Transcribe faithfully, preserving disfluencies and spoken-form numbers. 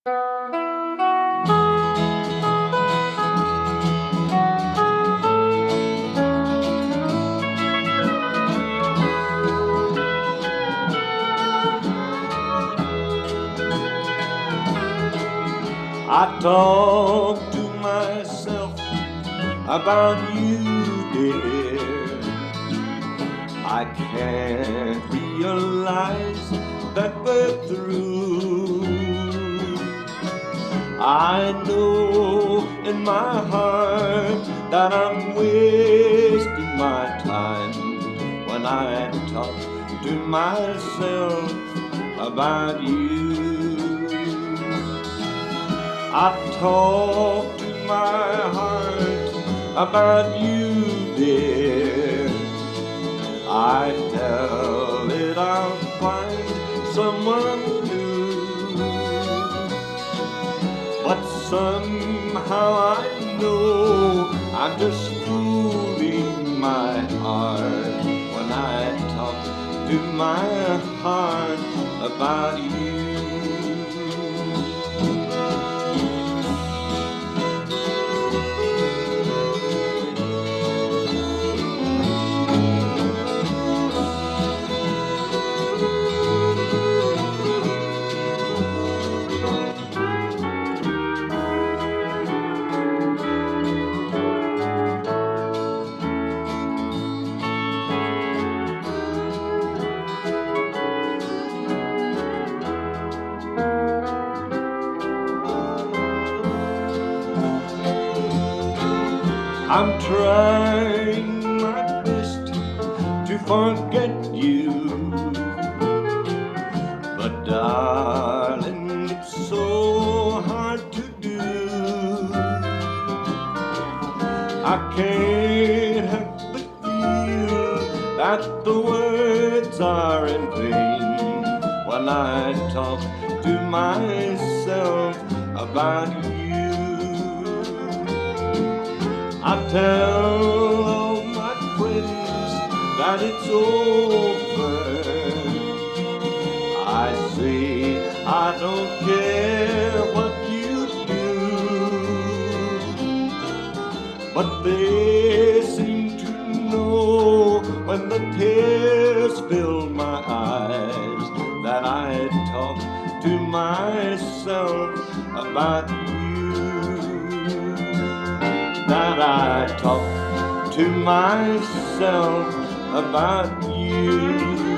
I talk to myself about you, dear. I can't realize that we're through. I know in my heart that I'm wasting my time when I talk to myself about you. I talk to my heart about you, dear. I tell it I'll find someone new, but somehow I know I'm just fooling my heart when I talk to my heart about you. I'm trying my best to forget you, but darling, it's so hard to do. I can't help but feel that the words are in vain when I talk to myself about you. I tell all my friends that it's over. I say I don't care what you do, but they seem to know when the tears fill my eyes that I talk to myself about you. That I talk to myself about you.